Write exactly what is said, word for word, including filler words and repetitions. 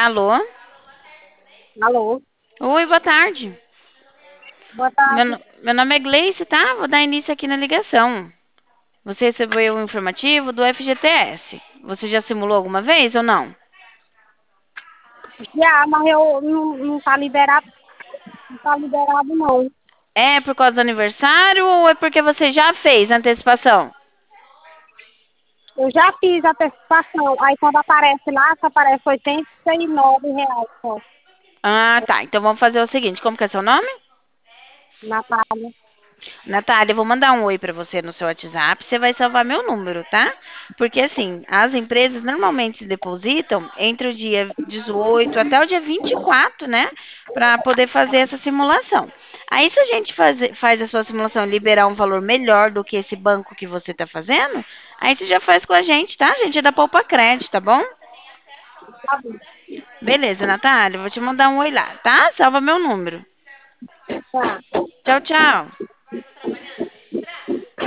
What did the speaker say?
Alô? Alô, Oi, boa tarde. boa Meu, tarde. no- meu nome é Gleice, tá? Vou dar início aqui na ligação. Você recebeu um informativo do F G T S. Você já simulou alguma vez ou não? Já, mas eu não, não tá liberado, não tá liberado não. É por causa do aniversário ou é porque você já fez a antecipação? Eu já fiz a antecipação, aí quando aparece lá, só aparece oitenta e nove reais só. Ah, tá. Então vamos fazer o seguinte: como que é seu nome? Natália, Natália, eu vou mandar um oi para você no seu WhatsApp. Você vai salvar meu número, tá? Porque assim, as empresas normalmente se depositam entre o dia dezoito até o dia vinte e quatro, né? Para poder fazer essa simulação. Aí, se a gente fazer, faz a sua simulação e liberar um valor melhor do que esse banco que você está fazendo, aí você já faz com a gente, tá? A gente é da Poupa Crédito, tá bom? tá bom. Beleza, Natália, eu vou te mandar um oi lá, tá? Salva meu número. Tá. Tchau, tchau.